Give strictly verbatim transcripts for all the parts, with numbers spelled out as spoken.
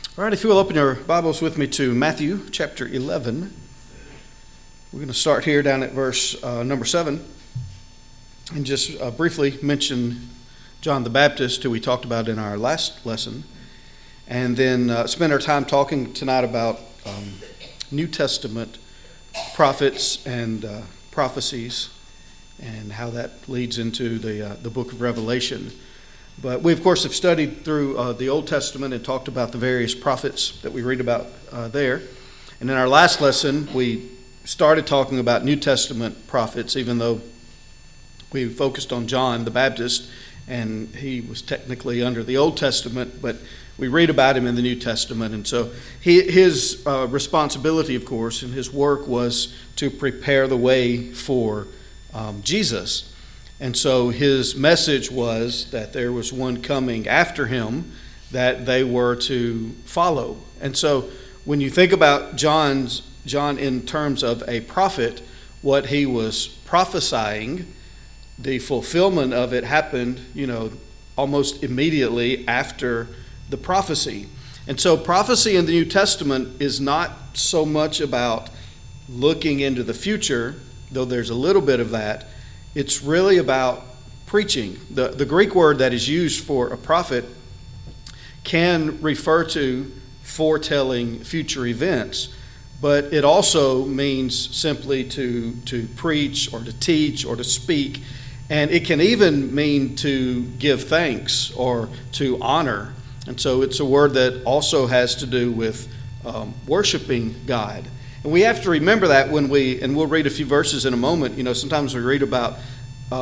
All right, if you will open your Bibles with me to Matthew chapter eleven. We're going to start here down at verse uh, number seven and just uh, briefly mention John the Baptist, who we talked about in our last lesson, and then uh, spend our time talking tonight about um, New Testament prophets and uh, prophecies and how that leads into the uh, the book of Revelation. But we, of course, have studied through uh, the Old Testament and talked about the various prophets that we read about uh, there. And in our last lesson, we started talking about New Testament prophets, even though we focused on John the Baptist, and he was technically under the Old Testament, but we read about him in the New Testament. And so he, his uh, responsibility, of course, and his work was to prepare the way for um, Jesus. And so his message was that there was one coming after him that they were to follow. And so when you think about John's John in terms of a prophet, what he was prophesying, the fulfillment of it happened, you know, almost immediately after the prophecy. And so prophecy in the New Testament is not so much about looking into the future, though there's a little bit of that. It's really about preaching. The, the Greek word that is used for a prophet can refer to foretelling future events, but it also means simply to, to preach or to teach or to speak, and it can even mean to give thanks or to honor. And so it's a word that also has to do with um, worshiping God. And we have to remember that when we, and we'll read a few verses in a moment, you know, sometimes we read about uh,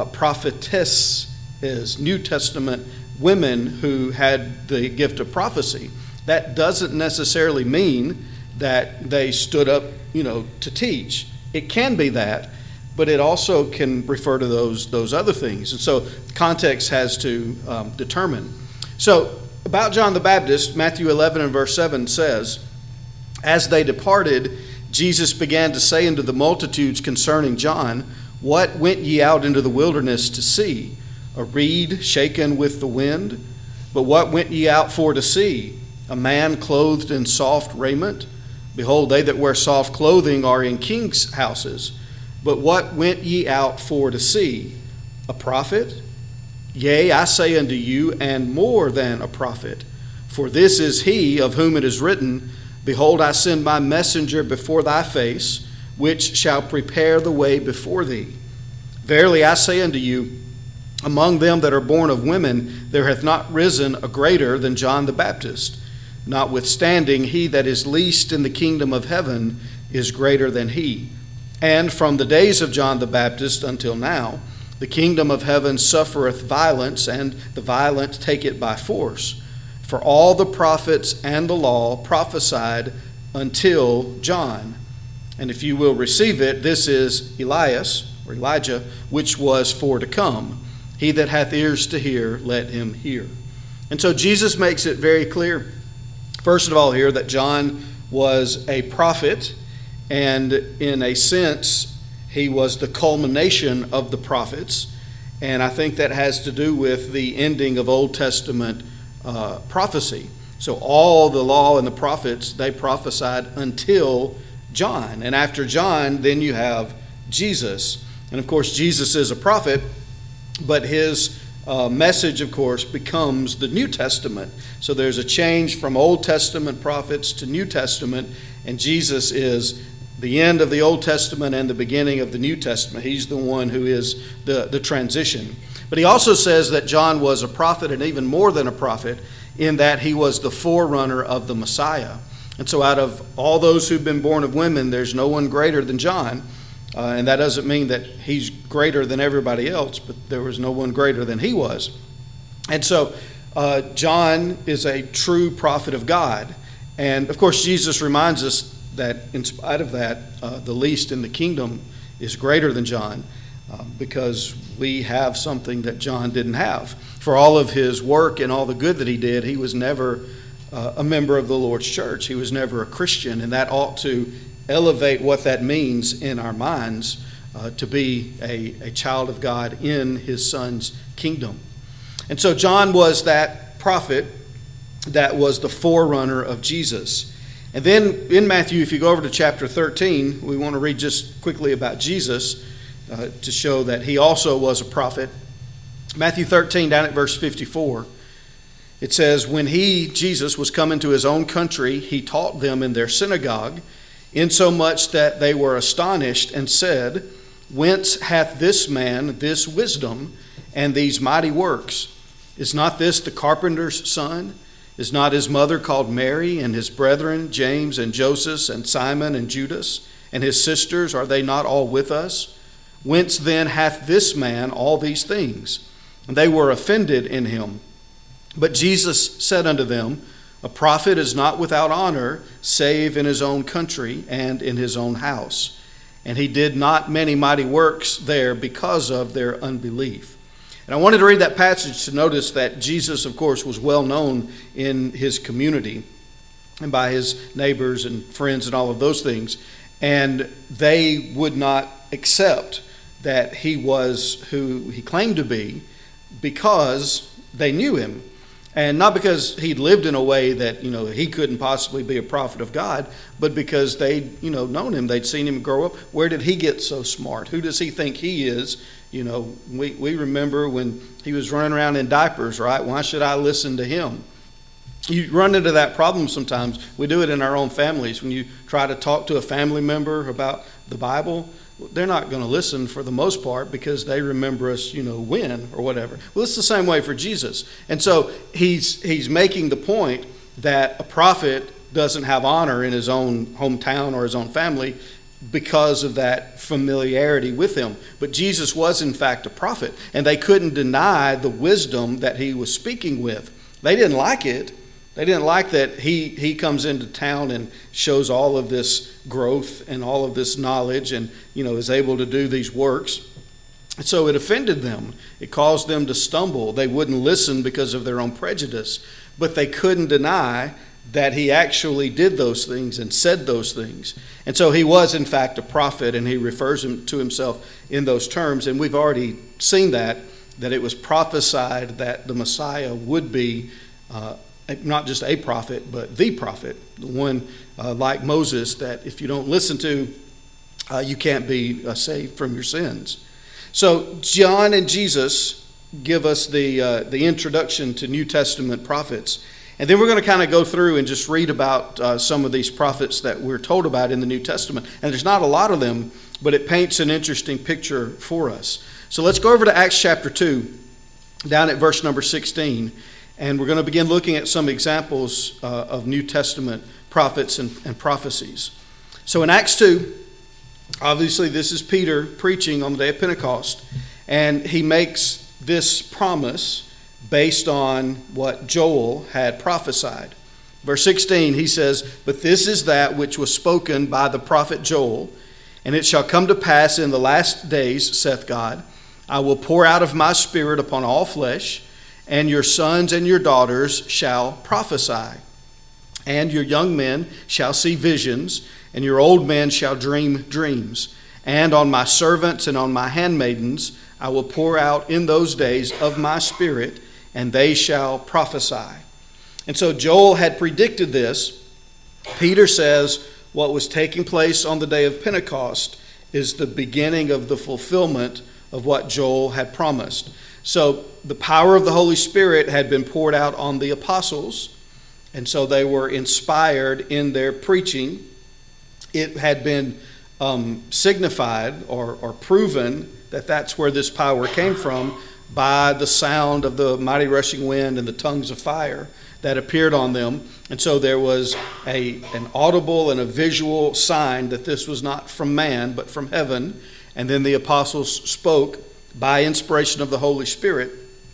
prophetesses, New Testament women who had the gift of prophecy. That doesn't necessarily mean that they stood up, you know, to teach. It can be that, but it also can refer to those, those other things. And so context has to um, determine. So about John the Baptist, Matthew eleven and verse seven says, "As they departed, Jesus began to say unto the multitudes concerning John, What went ye out into the wilderness to see? A reed shaken with the wind? But what went ye out for to see? A man clothed in soft raiment? Behold, they that wear soft clothing are in kings' houses. But what went ye out for to see? A prophet? Yea, I say unto you, and more than a prophet. For this is he of whom it is written, Behold, I send my messenger before thy face, which shall prepare the way before thee. Verily I say unto you, among them that are born of women, there hath not risen a greater than John the Baptist. Notwithstanding, he that is least in the kingdom of heaven is greater than he. And from the days of John the Baptist until now, the kingdom of heaven suffereth violence, and the violent take it by force. For all the prophets and the law prophesied until John. And if you will receive it, this is Elias, or Elijah, which was for to come. He that hath ears to hear, let him hear." And so Jesus makes it very clear, first of all here, that John was a prophet, and in a sense, he was the culmination of the prophets. And I think that has to do with the ending of Old Testament Uh, prophecy. So all the law and the prophets, they prophesied until John. And after John, then you have Jesus. And of course, Jesus is a prophet, but his uh, message, of course, becomes the New Testament. So there's a change from Old Testament prophets to New Testament, and Jesus is the end of the Old Testament and the beginning of the New Testament. He's the one who is the, the transition. But he also says that John was a prophet, and even more than a prophet, in that he was the forerunner of the Messiah. And so out of all those who've been born of women, there's no one greater than John. Uh, and that doesn't mean that he's greater than everybody else, but there was no one greater than he was. And so uh, John is a true prophet of God. And of course, Jesus reminds us that in spite of that, uh, the least in the kingdom is greater than John. Uh, because we have something that John didn't have. For all of his work and all the good that he did, he was never uh, a member of the Lord's church. He was never a Christian, and that ought to elevate what that means in our minds uh, to be a, a child of God in his Son's kingdom. And so John was that prophet that was the forerunner of Jesus. And then in Matthew, if you go over to chapter thirteen, we want to read just quickly about Jesus uh, to show that he also was a prophet. Matthew thirteen, down at verse fifty-four, it says, "When he, Jesus, was come into his own country, he taught them in their synagogue, insomuch that they were astonished and said, Whence hath this man this wisdom and these mighty works? Is not this the carpenter's son? Is not his mother called Mary, and his brethren James and Joseph and Simon and Judas, and his sisters, are they not all with us? Whence then hath this man all these things?" And they were offended in him. But Jesus said unto them, "A prophet is not without honor, save in his own country and in his own house. And he did not many mighty works there because of their unbelief." And I wanted to read that passage to notice that Jesus, of course, was well known in his community and by his neighbors and friends and all of those things. And they would not accept that he was who he claimed to be because they knew him. And not because he'd lived in a way that, you know, he couldn't possibly be a prophet of God, but because they'd, you know, known him. They'd seen him grow up. Where did he get so smart? Who does he think he is? You know, we, we remember when he was running around in diapers, right? Why should I listen to him? You run into that problem sometimes. We do it in our own families. When you try to talk to a family member about the Bible, they're not going to listen for the most part because they remember us, you know, when or whatever. Well, it's the same way for Jesus. And so he's he's making the point that a prophet doesn't have honor in his own hometown or his own family because of that familiarity with him. But Jesus was in fact a prophet, and they couldn't deny the wisdom that he was speaking with. They didn't like it. They didn't like that he, he comes into town and shows all of this growth and all of this knowledge and, you know, is able to do these works. So it offended them. It caused them to stumble. They wouldn't listen because of their own prejudice. But they couldn't deny that he actually did those things and said those things. And so he was, in fact, a prophet, and he refers him to himself in those terms. And we've already seen that, that it was prophesied that the Messiah would be uh, not just a prophet, but the prophet, the one uh, like Moses that if you don't listen to, uh, you can't be uh, saved from your sins. So John and Jesus give us the uh, the introduction to New Testament prophets. And then we're going to kind of go through and just read about uh, some of these prophets that we're told about in the New Testament. And there's not a lot of them, but it paints an interesting picture for us. So let's go over to Acts chapter two, down at verse number sixteen. And we're going to begin looking at some examples uh, of New Testament prophets and, and prophecies. So in Acts two, obviously this is Peter preaching on the day of Pentecost. And he makes this promise based on what Joel had prophesied. Verse sixteen, he says, "But this is that which was spoken by the prophet Joel, and it shall come to pass in the last days, saith God, I will pour out of my spirit upon all flesh, and your sons and your daughters shall prophesy, and your young men shall see visions, and your old men shall dream dreams. And on my servants and on my handmaidens I will pour out in those days of my spirit, and they shall prophesy." And so Joel had predicted this. Peter says what was taking place on the day of Pentecost is the beginning of the fulfillment of what Joel had promised. So the power of the Holy Spirit had been poured out on the apostles, and so they were inspired in their preaching. It had been um, signified or, or proven that that's where this power came from by the sound of the mighty rushing wind and the tongues of fire that appeared on them. And so there was a, an audible and a visual sign that this was not from man, but from heaven. And then the apostles spoke by inspiration of the Holy Spirit.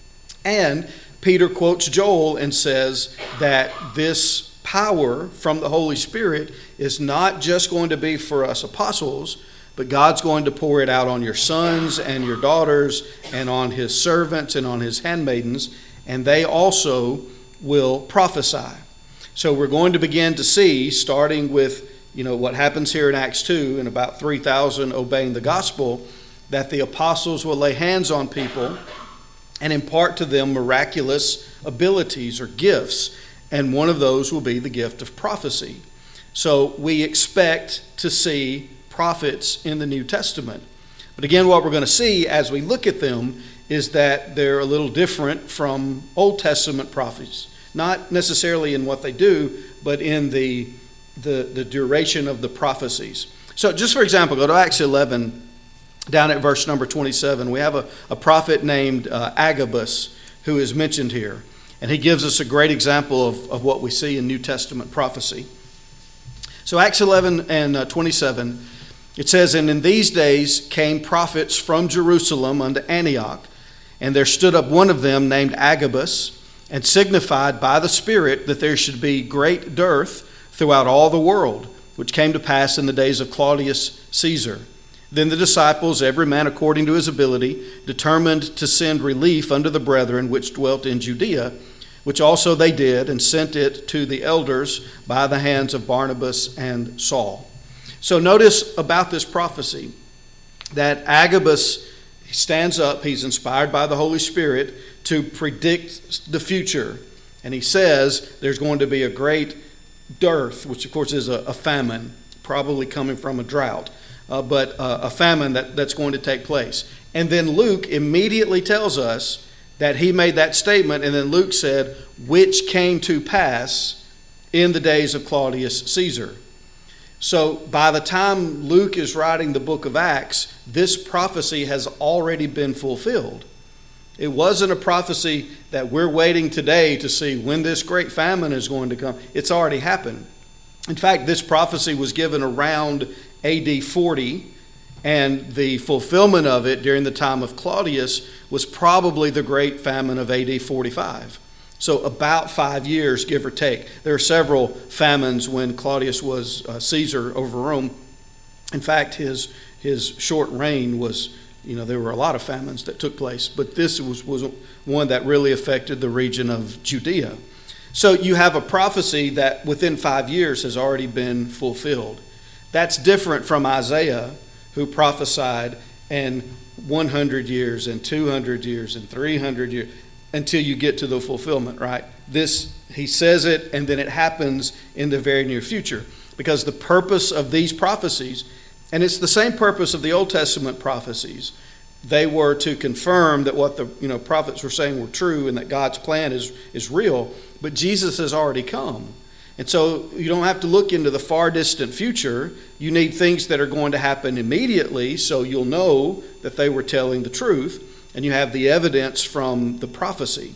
And Peter quotes Joel and says that this power from the Holy Spirit is not just going to be for us apostles, but God's going to pour it out on your sons and your daughters and on his servants and on his handmaidens, and they also will prophesy. So we're going to begin to see, starting with, you know, what happens here in Acts two and about three thousand obeying the gospel, that the apostles will lay hands on people and impart to them miraculous abilities or gifts. and one of those will be the gift of prophecy. So we expect to see prophets in the New Testament. But again, what we're going to see as we look at them is that they're a little different from Old Testament prophets. Not necessarily in what they do, but in the, the, the duration of the prophecies. So just for example, go to Acts eleven, down at verse number twenty-seven. We have a, a prophet named uh, Agabus who is mentioned here. And he gives us a great example of, of what we see in New Testament prophecy. So Acts eleven and uh, twenty-seven, it says, "And in these days came prophets from Jerusalem unto Antioch, and there stood up one of them named Agabus, and signified by the Spirit that there should be great dearth throughout all the world, which came to pass in the days of Claudius Caesar. Then the disciples, every man according to his ability, determined to send relief unto the brethren which dwelt in Judea, which also they did, and sent it to the elders by the hands of Barnabas and Saul." So notice about this prophecy that Agabus stands up, he's inspired by the Holy Spirit to predict the future. And he says there's going to be a great dearth, which of course is a, a famine, probably coming from a drought, uh, but uh, a famine that, that's going to take place. And then Luke immediately tells us that he made that statement, and then Luke said, which came to pass in the days of Claudius Caesar. So by the time Luke is writing the book of Acts, this prophecy has already been fulfilled. It wasn't a prophecy that we're waiting today to see when this great famine is going to come. It's already happened. In fact, this prophecy was given around A D forty, and the fulfillment of it during the time of Claudius was probably the great famine of A D forty-five. So about five years, give or take. There are several famines when Claudius was uh, Caesar over Rome. In fact, his his short reign was, you know, there were a lot of famines that took place, but this was, was one that really affected the region of Judea. So you have a prophecy that within five years has already been fulfilled. That's different from Isaiah, who prophesied in one hundred years and two hundred years and three hundred years until you get to the fulfillment, right? This, he says it, and then it happens in the very near future. Because the purpose of these prophecies, and it's the same purpose of the Old Testament prophecies, they were to confirm that what the you know prophets were saying were true and that God's plan is, is real, but Jesus has already come. And so you don't have to look into the far distant future. You need things that are going to happen immediately so you'll know that they were telling the truth, and you have the evidence from the prophecy.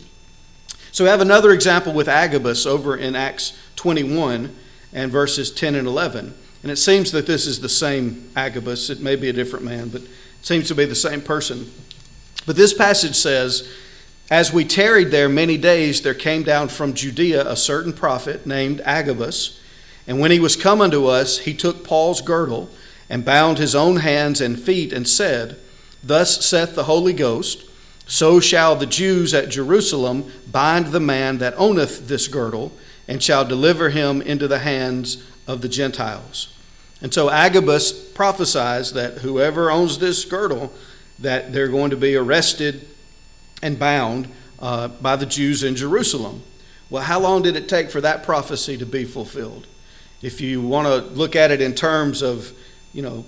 So we have another example with Agabus over in Acts twenty-one and verses ten and eleven. And it seems that this is the same Agabus. It may be a different man, but it seems to be the same person. But this passage says, "As we tarried there many days, there came down from Judea a certain prophet named Agabus. And when he was come unto us, he took Paul's girdle and bound his own hands and feet and said, Thus saith the Holy Ghost, so shall the Jews at Jerusalem bind the man that owneth this girdle, and shall deliver him into the hands of the Gentiles." And so Agabus prophesies that whoever owns this girdle, that they're going to be arrested and bound uh, by the Jews in Jerusalem. Well, how long did it take for that prophecy to be fulfilled? If you want to look at it in terms of, you know,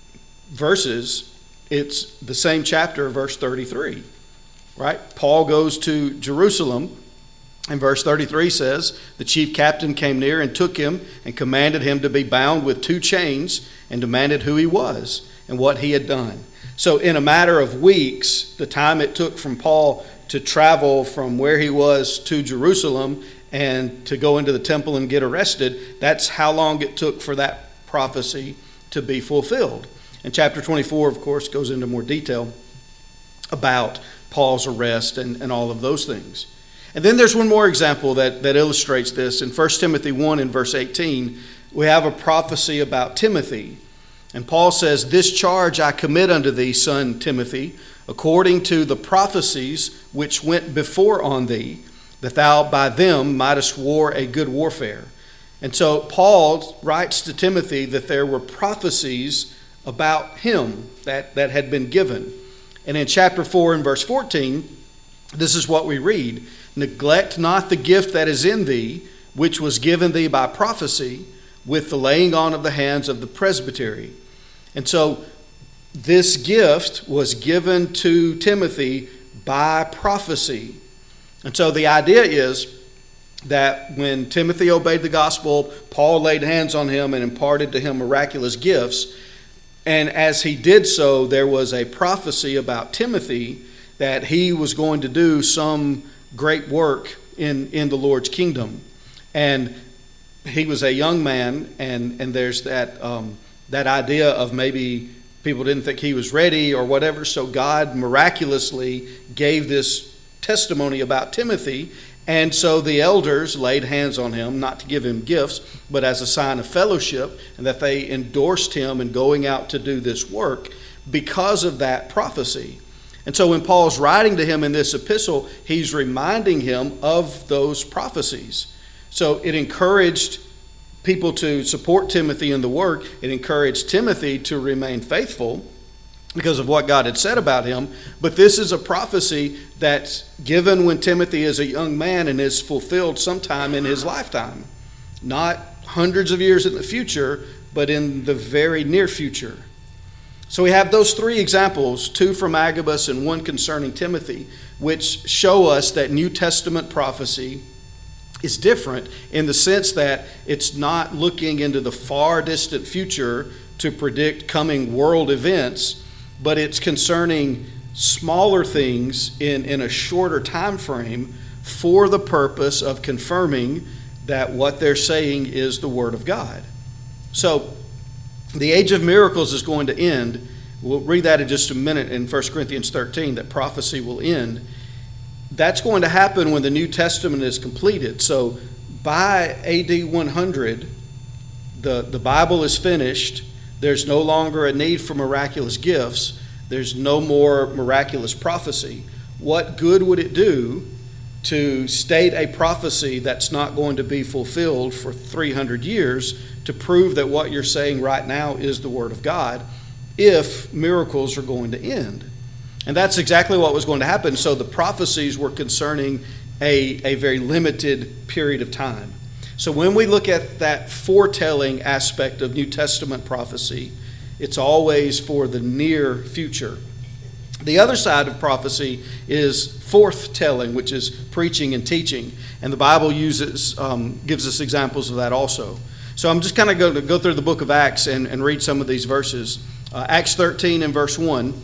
verses, it's the same chapter, verse thirty-three, right? Paul goes to Jerusalem, and verse thirty-three says, "The chief captain came near and took him and commanded him to be bound with two chains, and demanded who he was and what he had done." So in a matter of weeks, the time it took from Paul to travel from where he was to Jerusalem and to go into the temple and get arrested, that's how long it took for that prophecy to be fulfilled. And chapter twenty-four, of course, goes into more detail about Paul's arrest and, and all of those things. And then there's one more example that, that illustrates this. In First Timothy one in verse eighteen, we have a prophecy about Timothy. And Paul says, "This charge I commit unto thee, son Timothy, according to the prophecies which went before on thee, that thou by them mightest war a good warfare." And so Paul writes to Timothy that there were prophecies about him that, that had been given. And in chapter four and verse fourteen, this is what we read. "Neglect not the gift that is in thee, which was given thee by prophecy, with the laying on of the hands of the presbytery. And so this gift was given to Timothy by prophecy. And so the idea is that when Timothy obeyed the gospel, Paul laid hands on him and imparted to him miraculous gifts. And as he did so, there was a prophecy about Timothy that he was going to do some great work in, in the Lord's kingdom. And he was a young man, and, and there's that um, that idea of maybe people didn't think he was ready or whatever. So God miraculously gave this testimony about Timothy. And so the elders laid hands on him, not to give him gifts, but as a sign of fellowship, and that they endorsed him in going out to do this work because of that prophecy. And so when Paul's writing to him in this epistle, he's reminding him of those prophecies. So it encouraged people to support Timothy in the work. It encouraged Timothy to remain faithful because of what God had said about him. But this is a prophecy that's given when Timothy is a young man and is fulfilled sometime in his lifetime. Not hundreds of years in the future, but in the very near future. So we have those three examples, two from Agabus and one concerning Timothy, which show us that New Testament prophecy is different in the sense that it's not looking into the far distant future to predict coming world events, but it's concerning smaller things in, in a shorter time frame for the purpose of confirming that what they're saying is the Word of God. So the age of miracles is going to end. We'll read that in just a minute in First Corinthians thirteen, that prophecy will end. That's going to happen when the New Testament is completed. So by A D one hundred, the, the Bible is finished. There's no longer a need for miraculous gifts. There's no more miraculous prophecy. What good would it do to state a prophecy that's not going to be fulfilled for three hundred years to prove that what you're saying right now is the Word of God if miracles are going to end? And that's exactly what was going to happen. So the prophecies were concerning a, a very limited period of time. So when we look at that foretelling aspect of New Testament prophecy, it's always for the near future. The other side of prophecy is forthtelling, which is preaching and teaching. And the Bible uses um, gives us examples of that also. So I'm just kind of going to go through the book of Acts and, and read some of these verses. Uh, Acts thirteen and verse one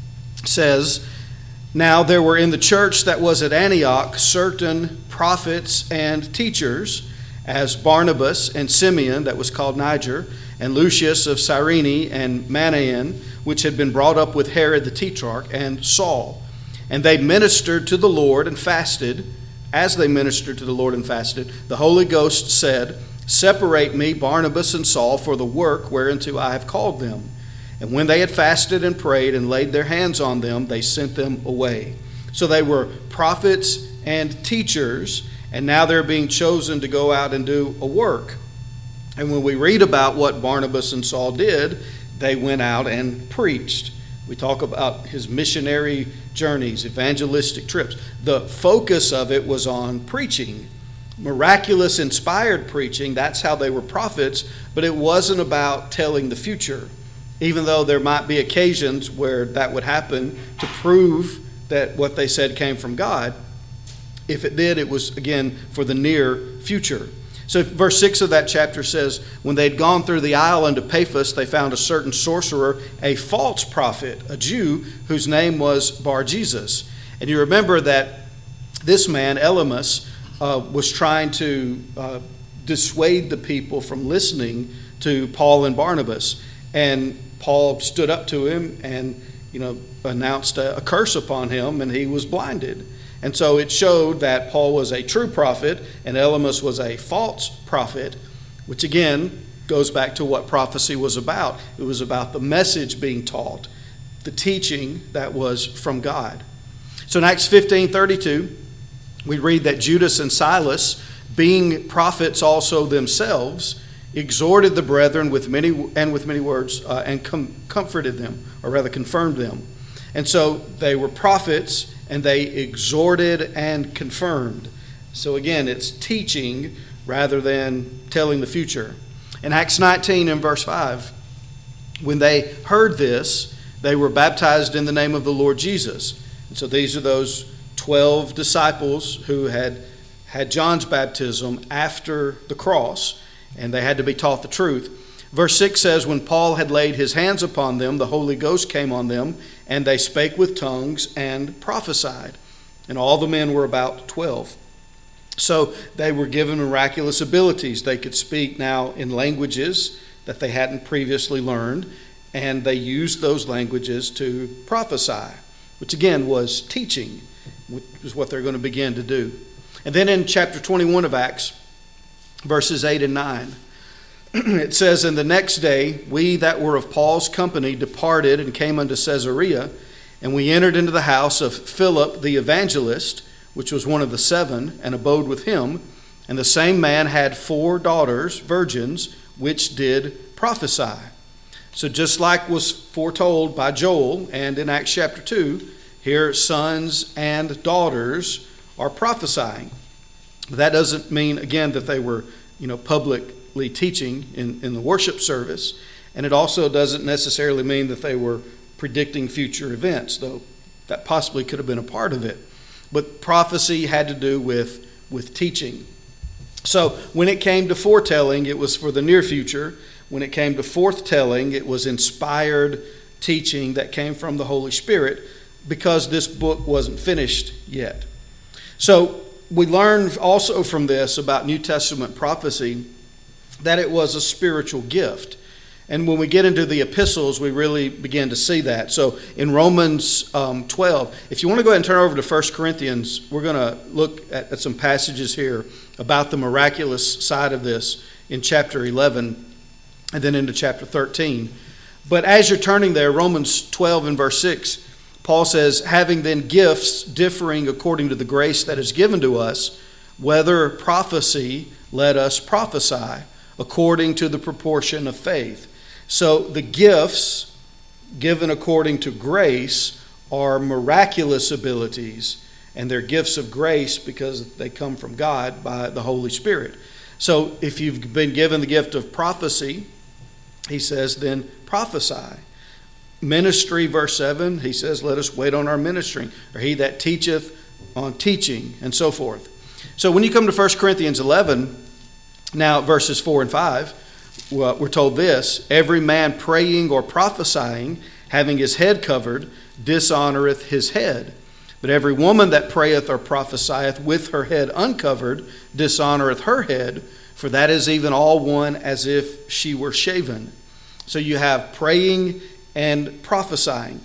says, "Now there were in the church that was at Antioch certain prophets and teachers, as Barnabas and Simeon, that was called Niger, and Lucius of Cyrene, and Manaen, which had been brought up with Herod the Tetrarch, and Saul. And they ministered to the Lord and fasted. As they ministered to the Lord and fasted, the Holy Ghost said, Separate me, Barnabas and Saul, for the work whereunto I have called them. And when they had fasted and prayed and laid their hands on them, they sent them away." So they were prophets and teachers, and now they're being chosen to go out and do a work. And when we read about what Barnabas and Saul did, they went out and preached. We talk about his missionary journeys, evangelistic trips. The focus of it was on preaching. Miraculous, inspired preaching, that's how they were prophets, but it wasn't about telling the future. Even though there might be occasions where that would happen to prove that what they said came from God, if it did, it was, again, for the near future. So verse six of that chapter says, "When they had gone through the isle unto Paphos, they found a certain sorcerer, a false prophet, a Jew, whose name was Bar-Jesus." And you remember that this man, Elymas, uh, was trying to uh, dissuade the people from listening to Paul and Barnabas. And Paul stood up to him and, you know, announced a, a curse upon him, and he was blinded. And so it showed that Paul was a true prophet and Elymas was a false prophet, which again goes back to what prophecy was about. It was about the message being taught, the teaching that was from God. So in Acts fifteen thirty-two, we read that Judas and Silas, being prophets also themselves, exhorted the brethren with many and with many words uh, and com- comforted them, or rather confirmed them. And so they were prophets and they exhorted and confirmed. So again, it's teaching rather than telling the future. In Acts nineteen and verse five, when they heard this, they were baptized in the name of the Lord Jesus. And so these are those twelve disciples who had had John's baptism after the cross, and they had to be taught the truth. Verse six says, when Paul had laid his hands upon them, the Holy Ghost came on them, and they spake with tongues and prophesied. And all the men were about twelve. So they were given miraculous abilities. They could speak now in languages that they hadn't previously learned, and they used those languages to prophesy, which again was teaching, which is what they're going to begin to do. And then in chapter twenty-one of Acts, verses eight and nine, it says, and the next day we that were of Paul's company departed and came unto Caesarea, and we entered into the house of Philip the evangelist, which was one of the seven, and abode with him. And the same man had four daughters, virgins, which did prophesy. So just like was foretold by Joel and in Acts chapter two, here sons and daughters are prophesying. But that doesn't mean, again, that they were, you know, publicly teaching in, in the worship service. And it also doesn't necessarily mean that they were predicting future events, though that possibly could have been a part of it. But prophecy had to do with, with teaching. So when it came to foretelling, it was for the near future. When it came to forthtelling, it was inspired teaching that came from the Holy Spirit, because this book wasn't finished yet. So we learn also from this about New Testament prophecy that it was a spiritual gift. And when we get into the epistles, we really begin to see that. So in Romans um, twelve, if you want to go ahead and turn over to First Corinthians, we're going to look at, at some passages here about the miraculous side of this in chapter eleven and then into chapter thirteen. But as you're turning there, Romans twelve and verse six, Paul says, having then gifts differing according to the grace that is given to us, whether prophecy, let us prophesy according to the proportion of faith. So the gifts given according to grace are miraculous abilities, and they're gifts of grace because they come from God by the Holy Spirit. So if you've been given the gift of prophecy, he says, then prophesy. Ministry, verse seven, he says, let us wait on our ministering, or he that teacheth on teaching, and so forth. So when you come to First Corinthians eleven, now verses four and five, well, we're told this, every man praying or prophesying, having his head covered, dishonoreth his head. But every woman that prayeth or prophesieth with her head uncovered, dishonoreth her head, for that is even all one as if she were shaven. So you have praying and prophesying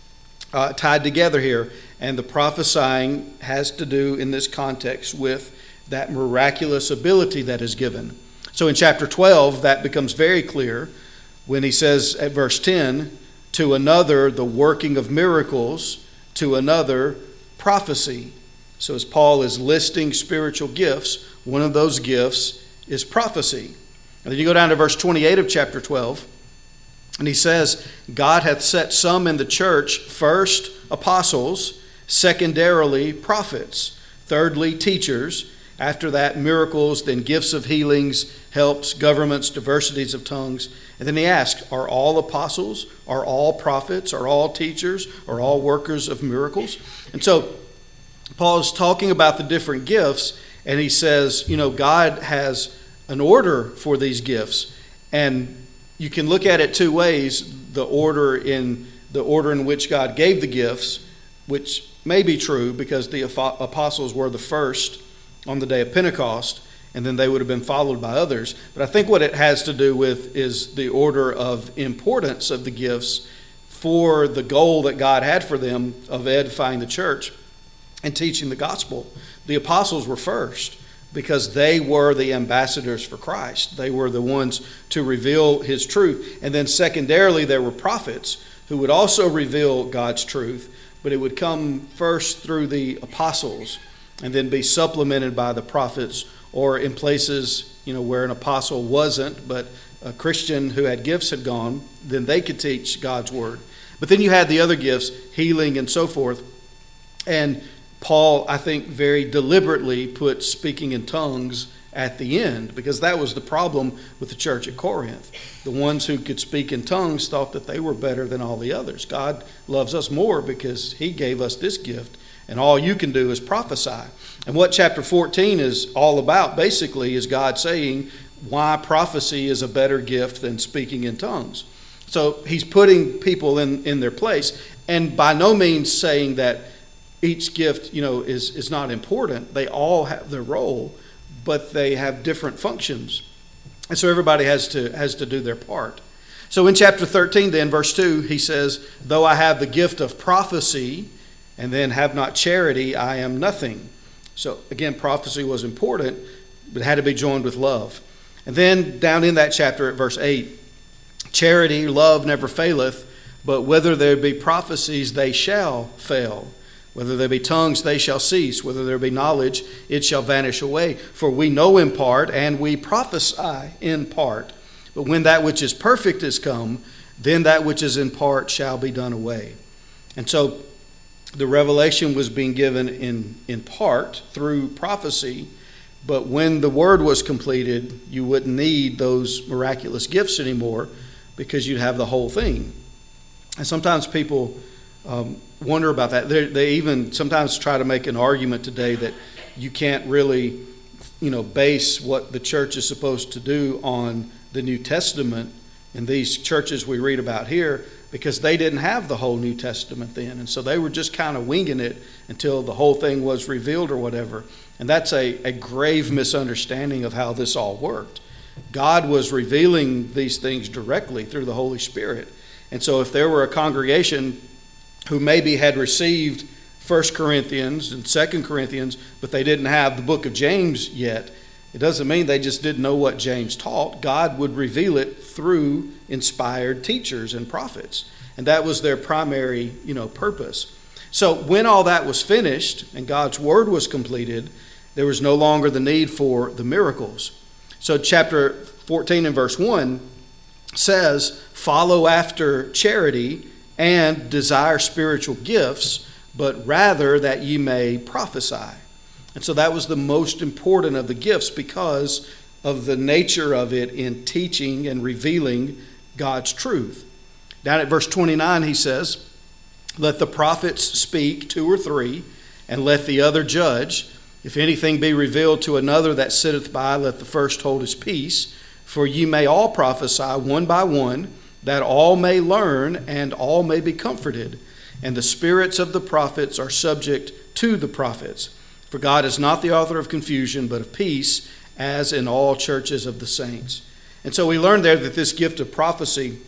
uh, tied together here. And the prophesying has to do in this context with that miraculous ability that is given. So in chapter twelve, that becomes very clear when he says at verse ten, to another the working of miracles, to another prophecy. So as Paul is listing spiritual gifts, one of those gifts is prophecy. And then you go down to verse twenty-eight of chapter twelve, and he says, God hath set some in the church, first apostles, secondarily prophets, thirdly teachers, after that miracles, then gifts of healings, helps, governments, diversities of tongues. And then he asks, are all apostles, are all prophets, are all teachers, are all workers of miracles? And so Paul is talking about the different gifts, and he says, you know, God has an order for these gifts. And you can look at it two ways, the order in the order in which God gave the gifts, which may be true because the apostles were the first on the day of Pentecost, and then they would have been followed by others. But I think what it has to do with is the order of importance of the gifts for the goal that God had for them of edifying the church and teaching the gospel. The apostles were first because they were the ambassadors for Christ. They were the ones to reveal his truth. And then secondarily, there were prophets who would also reveal God's truth, but it would come first through the apostles and then be supplemented by the prophets, or in places, you know, where an apostle wasn't, but a Christian who had gifts had gone, then they could teach God's word. But then you had the other gifts, healing and so forth. And Paul, I think, very deliberately put speaking in tongues at the end, because that was the problem with the church at Corinth. The ones who could speak in tongues thought that they were better than all the others. God loves us more because he gave us this gift, and all you can do is prophesy. And what chapter fourteen is all about, basically, is God saying why prophecy is a better gift than speaking in tongues. So he's putting people in, in their place, and by no means saying that each gift, you know, is, is not important. They all have their role, but they have different functions. And so everybody has to has to do their part. So in chapter thirteen, then, verse two, he says, though I have the gift of prophecy and then have not charity, I am nothing. So again, prophecy was important, but it had to be joined with love. And then down in that chapter at verse eight, charity, love never faileth, but whether there be prophecies, they shall fail. Whether there be tongues, they shall cease. Whether there be knowledge, it shall vanish away. For we know in part, and we prophesy in part. But when that which is perfect is come, then that which is in part shall be done away. And so the revelation was being given in, in part through prophecy. But when the word was completed, you wouldn't need those miraculous gifts anymore, because you'd have the whole thing. And sometimes people um, wonder about that. They're, they even sometimes try to make an argument today that you can't really, you know, base what the church is supposed to do on the New Testament in these churches we read about here, because they didn't have the whole New Testament then. And so they were just kind of winging it until the whole thing was revealed or whatever. And that's a, a grave misunderstanding of how this all worked. God was revealing these things directly through the Holy Spirit. And so if there were a congregation who maybe had received First Corinthians and Second Corinthians, but they didn't have the book of James yet, it doesn't mean they just didn't know what James taught. God would reveal it through inspired teachers and prophets. And that was their primary, you know, purpose. So when all that was finished and God's word was completed, there was no longer the need for the miracles. So chapter fourteen and verse one says, follow after charity and desire spiritual gifts, but rather that ye may prophesy. And so that was the most important of the gifts because of the nature of it in teaching and revealing God's truth. Down at verse twenty-nine, he says, let the prophets speak, two or three, and let the other judge. If anything be revealed to another that sitteth by, let the first hold his peace. For ye may all prophesy one by one, that all may learn and all may be comforted. And the spirits of the prophets are subject to the prophets. For God is not the author of confusion, but of peace, as in all churches of the saints. And so we learned there that this gift of prophecy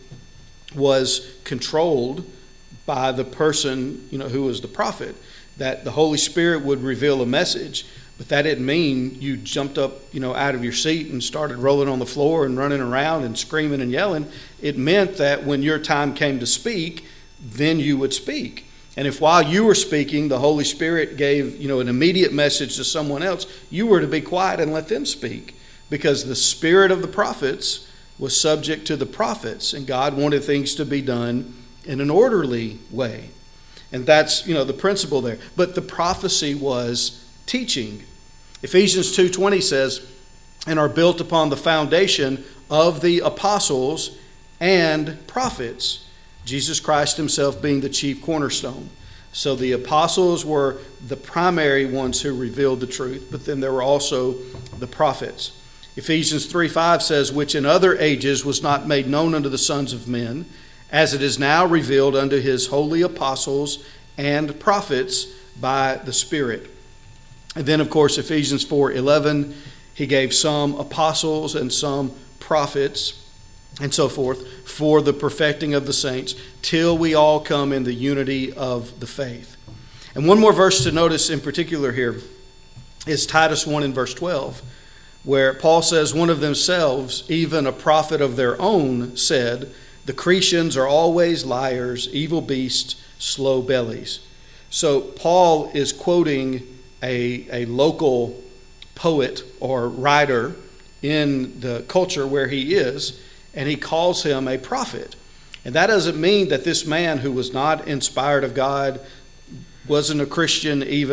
was controlled by the person, you know, who was the prophet. That the Holy Spirit would reveal a message, but that didn't mean you jumped up, you know, out of your seat and started rolling on the floor and running around and screaming and yelling. It meant that when your time came to speak, then you would speak. And if while you were speaking, the Holy Spirit gave, you know, an immediate message to someone else, you were to be quiet and let them speak, because the spirit of the prophets was subject to the prophets, and God wanted things to be done in an orderly way. And that's, you know, the principle there. But the prophecy was teaching. Ephesians two twenty says, and are built upon the foundation of the apostles and prophets, Jesus Christ himself being the chief cornerstone. So the apostles were the primary ones who revealed the truth, but then there were also the prophets. Ephesians three five says, which in other ages was not made known unto the sons of men, as it is now revealed unto his holy apostles and prophets by the Spirit. And then, of course, Ephesians four eleven, he gave some apostles and some prophets and so forth for the perfecting of the saints, till we all come in the unity of the faith. And one more verse to notice in particular here is Titus one in verse twelve, where Paul says, one of themselves, even a prophet of their own, said, the Cretians are always liars, evil beasts, slow bellies. So Paul is quoting a, a local poet or writer in the culture where he is, and he calls him a prophet. And that doesn't mean that this man who was not inspired of God, wasn't a Christian even,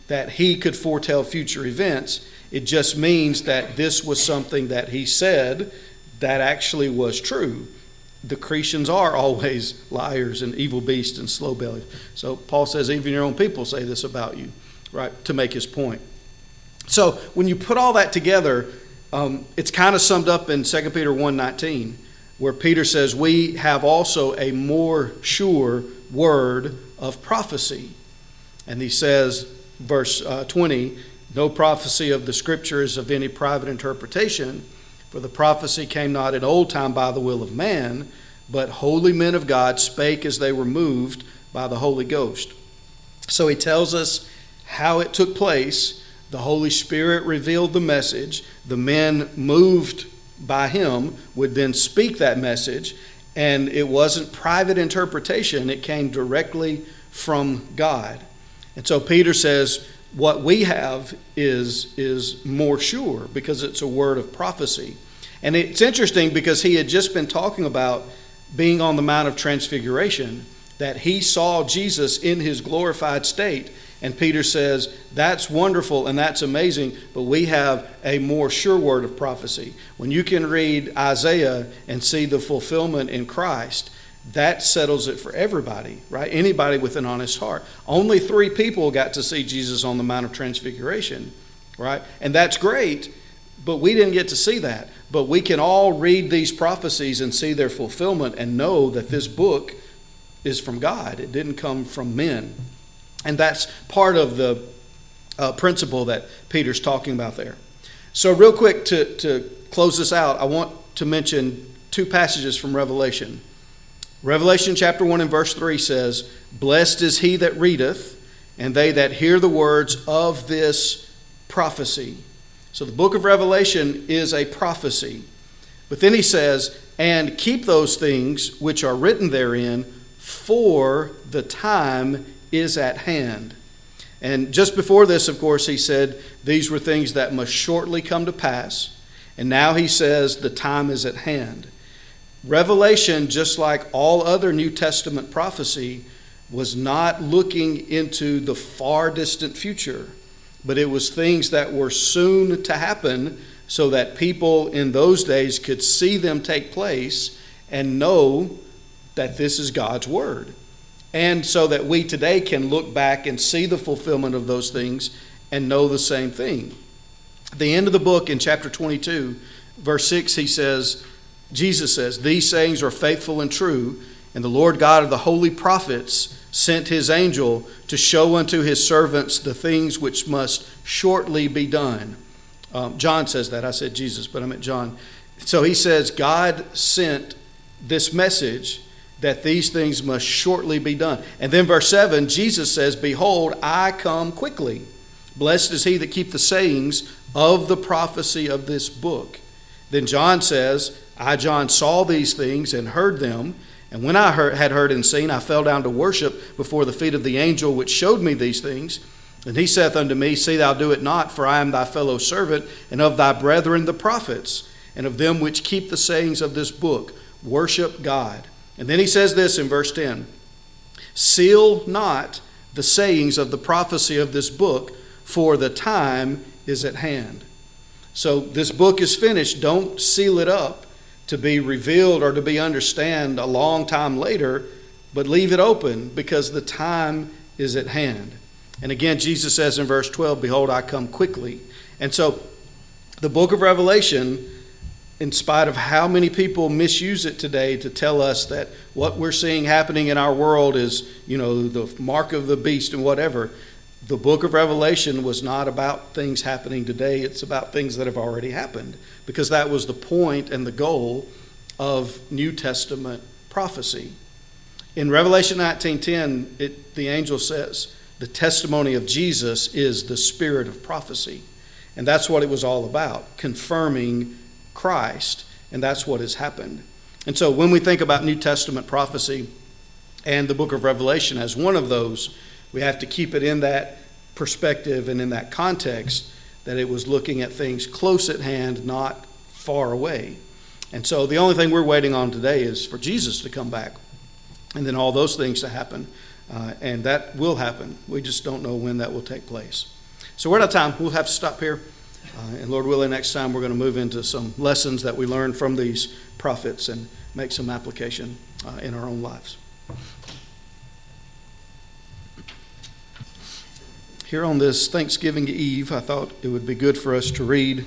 that he could foretell future events. It just means that this was something that he said that actually was true. The Cretians are always liars and evil beasts and slow bellied. So Paul says even your own people say this about you, right, to make his point. So when you put all that together, um, it's kind of summed up in Second Peter one nineteen, where Peter says we have also a more sure word of prophecy. And he says, verse uh, twenty, no prophecy of the scripture is of any private interpretation, for the prophecy came not in old time by the will of man, but holy men of God spake as they were moved by the Holy Ghost. So he tells us how it took place. The Holy Spirit revealed the message. The men moved by him would then speak that message, and it wasn't private interpretation. It came directly from God. And so Peter says what we have is, is more sure because it's a word of prophecy. And it's interesting because he had just been talking about being on the Mount of Transfiguration, that he saw Jesus in his glorified state. And Peter says, that's wonderful and that's amazing, but we have a more sure word of prophecy. When you can read Isaiah and see the fulfillment in Christ, that settles it for everybody, right? Anybody with an honest heart. Only three people got to see Jesus on the Mount of Transfiguration, right? And that's great, but we didn't get to see that. But we can all read these prophecies and see their fulfillment and know that this book is from God. It didn't come from men. And that's part of the uh, principle that Peter's talking about there. So real quick to, to close this out, I want to mention two passages from Revelation. Revelation chapter one and verse three says, blessed is he that readeth, and they that hear the words of this prophecy. So the book of Revelation is a prophecy. But then he says, and keep those things which are written therein, for the time is at hand. And just before this, of course, he said these were things that must shortly come to pass. And now he says the time is at hand. Revelation, just like all other New Testament prophecy, was not looking into the far distant future, but it was things that were soon to happen so that people in those days could see them take place and know that this is God's word. And so that we today can look back and see the fulfillment of those things and know the same thing. At the end of the book in chapter twenty-two, verse six, he says, Jesus says, these sayings are faithful and true, and the Lord God of the holy prophets sent his angel to show unto his servants the things which must shortly be done. Um, John says that. I said Jesus, but I meant John. So he says God sent this message that these things must shortly be done. And then verse seven, Jesus says, behold, I come quickly. Blessed is he that keep the sayings of the prophecy of this book. Then John says, I, John, saw these things and heard them. And when I heard, had heard and seen, I fell down to worship before the feet of the angel which showed me these things. And he saith unto me, see thou do it not, for I am thy fellow servant, and of thy brethren the prophets, and of them which keep the sayings of this book. Worship God. And then he says this in verse ten, seal not the sayings of the prophecy of this book, for the time is at hand. So this book is finished. Don't seal it up to be revealed or to be understood a long time later, but leave it open because the time is at hand. And again, Jesus says in verse twelve, behold, I come quickly. And so the book of Revelation, in spite of how many people misuse it today to tell us that what we're seeing happening in our world is, you know, the mark of the beast and whatever, the book of Revelation was not about things happening today. It's about things that have already happened, because that was the point and the goal of New Testament prophecy. In Revelation nineteen ten, it, the angel says, the testimony of Jesus is the spirit of prophecy. And that's what it was all about, confirming Christ. And that's what has happened. And so when we think about New Testament prophecy and the book of Revelation as one of those, we have to keep it in that perspective and in that context, that it was looking at things close at hand, not far away. And so the only thing we're waiting on today is for Jesus to come back, and then all those things to happen. Uh, and that will happen. We just don't know when that will take place. So we're out of time. We'll have to stop here. Uh, and Lord willing, next time we're going to move into some lessons that we learned from these prophets and make some application uh, in our own lives. Here on this Thanksgiving Eve, I thought it would be good for us to read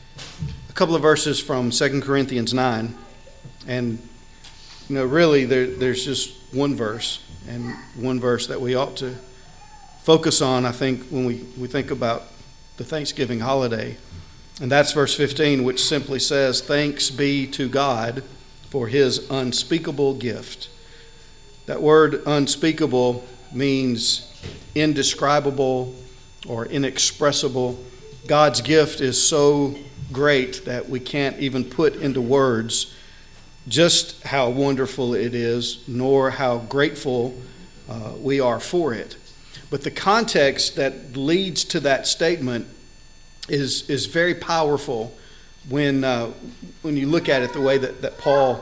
a couple of verses from Second Corinthians nine. And, you know, really there, there's just one verse, and one verse that we ought to focus on, I think, when we, we think about the Thanksgiving holiday. And that's verse fifteen, which simply says, "Thanks be to God for his unspeakable gift." That word unspeakable means indescribable or inexpressible. God's gift is so great that we can't even put into words just how wonderful it is, nor how grateful uh, we are for it. But the context that leads to that statement is is very powerful when uh, when you look at it the way that, that Paul,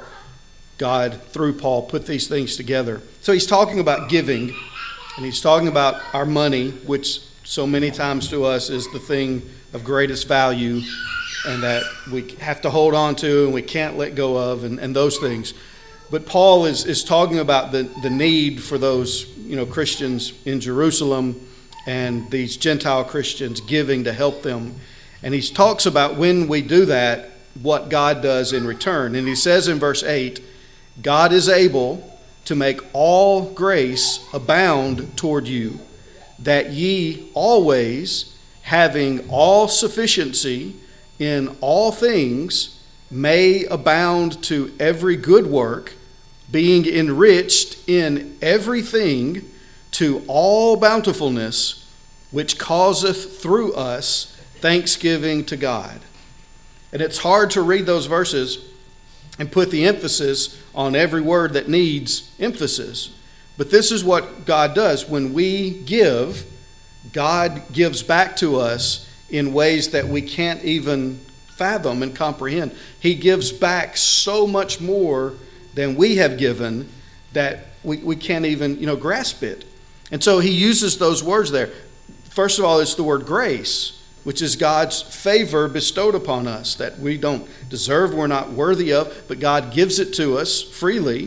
God, through Paul, put these things together. So he's talking about giving, and he's talking about our money, which so many times to us is the thing of greatest value and that we have to hold on to and we can't let go of, and, and those things. But Paul is, is talking about the, the need for those, you know, Christians in Jerusalem and these Gentile Christians giving to help them. And he talks about when we do that, what God does in return. And he says in verse eight, "God is able to make all grace abound toward you, that ye always, having all sufficiency in all things, may abound to every good work, being enriched in everything to all bountifulness, which causeth through us thanksgiving to God." And it's hard to read those verses and put the emphasis on every word that needs emphasis. But this is what God does. When we give, God gives back to us in ways that we can't even fathom and comprehend. He gives back so much more than we have given that we, we can't even, you know, grasp it. And so he uses those words there. First of all, it's the word grace, which is God's favor bestowed upon us that we don't deserve, we're not worthy of, but God gives it to us freely,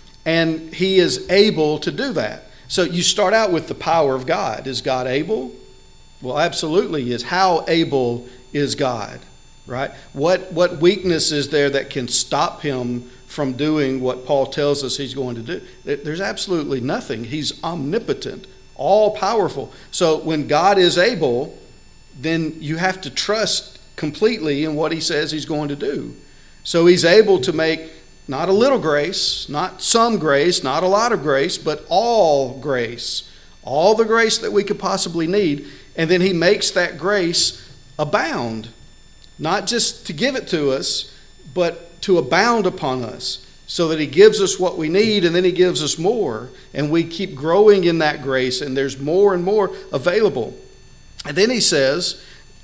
and he is able to do that. So you start out with the power of God. Is God able? Well, absolutely he is. How able is God, right? What, what weakness is there that can stop him from doing what Paul tells us he's going to do? There's absolutely nothing. He's omnipotent, all-powerful. So when God is able, then you have to trust completely in what he says he's going to do. So he's able to make not a little grace, not some grace, not a lot of grace, but all grace, all the grace that we could possibly need. And then he makes that grace abound, not just to give it to us, but to abound upon us, so that he gives us what we need, and then he gives us more, and we keep growing in that grace, and there's more and more available. And then he says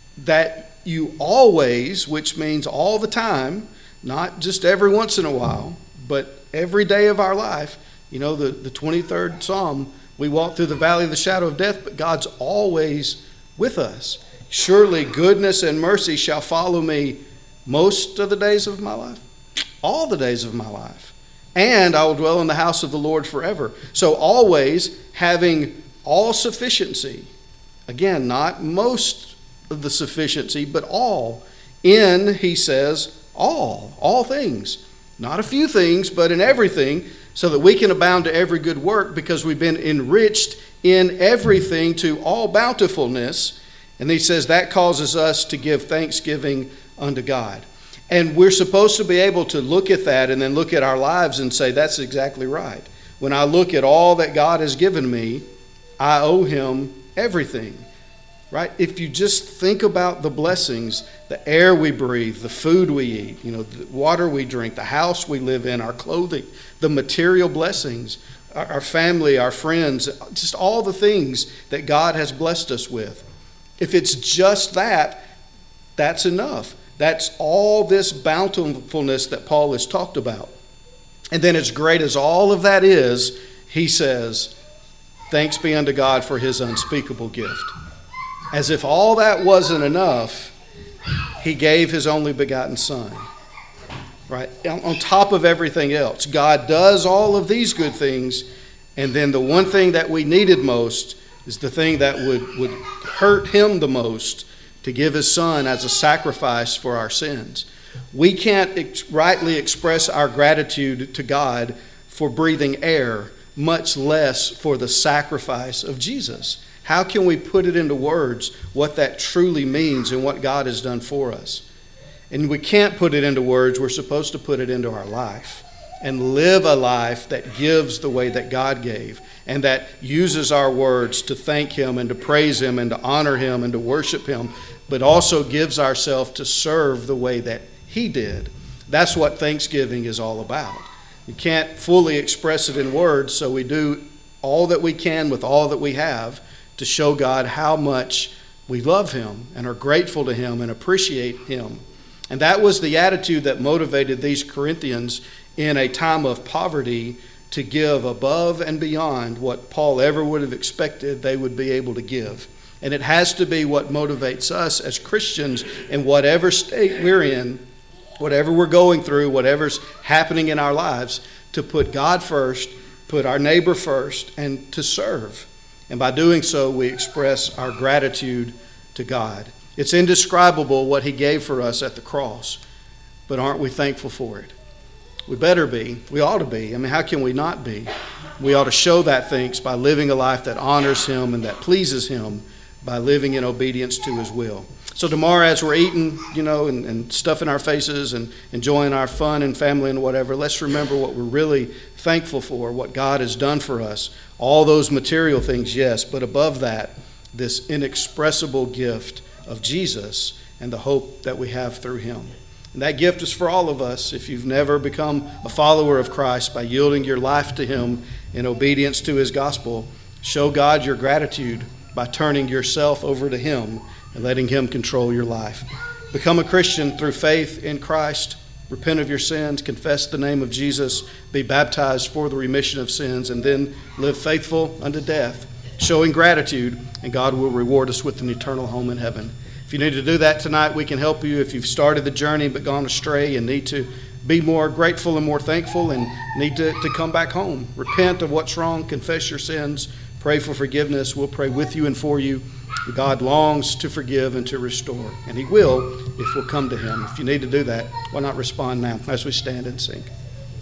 that you always, which means all the time, not just every once in a while, but every day of our life. You know, the, the twenty-third Psalm, we walk through the valley of the shadow of death, but God's always with us. Surely goodness and mercy shall follow me most of the days of my life, all the days of my life. And I will dwell in the house of the Lord forever. So always having all sufficiency. Again, not most of the sufficiency, but all. In, he says, all, all things. Not a few things, but in everything, so that we can abound to every good work, because we've been enriched in everything to all bountifulness. And he says that causes us to give thanksgiving unto God. And we're supposed to be able to look at that and then look at our lives and say, that's exactly right. When I look at all that God has given me, I owe him everything, right? If you just think about the blessings, the air we breathe, the food we eat, you know, the water we drink, the house we live in, our clothing, the material blessings, our, our family, our friends, just all the things that God has blessed us with. If it's just that, that's enough. That's all this bountifulness that Paul has talked about. And then as great as all of that is, he says, Thanks be unto God for his unspeakable gift. As if all that wasn't enough, he gave his only begotten Son. Right? On top of everything else, God does all of these good things, and then the one thing that we needed most is the thing that would, would hurt him the most, to give his Son as a sacrifice for our sins. We can't ex- rightly express our gratitude to God for breathing air, much less for the sacrifice of Jesus. How can we put it into words what that truly means and what God has done for us? And we can't put it into words. We're supposed to put it into our life and live a life that gives the way that God gave, and that uses our words to thank him and to praise him and to honor him and to worship him, but also gives ourselves to serve the way that he did. That's what Thanksgiving is all about. You can't fully express it in words, so we do all that we can with all that we have to show God how much we love him and are grateful to him and appreciate him. And that was the attitude that motivated these Corinthians in a time of poverty to give above and beyond what Paul ever would have expected they would be able to give. And it has to be what motivates us as Christians in whatever state we're in, whatever we're going through, whatever's happening in our lives, to put God first, put our neighbor first, and to serve. And by doing so, we express our gratitude to God. It's indescribable what he gave for us at the cross, but aren't we thankful for it? We better be. We ought to be. I mean, how can we not be? We ought to show that thanks by living a life that honors him and that pleases him, by living in obedience to his will. So tomorrow, as we're eating, you know, and, and stuffing our faces and enjoying our fun and family and whatever, let's remember what we're really thankful for, what God has done for us. All those material things, yes, but above that, this inexpressible gift of Jesus and the hope that we have through him. And that gift is for all of us. If you've never become a follower of Christ by yielding your life to him in obedience to his gospel, show God your gratitude by turning yourself over to him and letting him control your life. Become a Christian through faith in Christ. Repent of your sins, confess the name of Jesus, be baptized for the remission of sins, and then live faithful unto death, showing gratitude, and God will reward us with an eternal home in heaven. If you need to do that tonight, we can help you. If you've started the journey but gone astray and need to be more grateful and more thankful and need to, to come back home, repent of what's wrong, confess your sins, pray for forgiveness. We'll pray with you and for you. God longs to forgive and to restore, and he will if we'll come to him. If you need to do that, why not respond now as we stand and sing?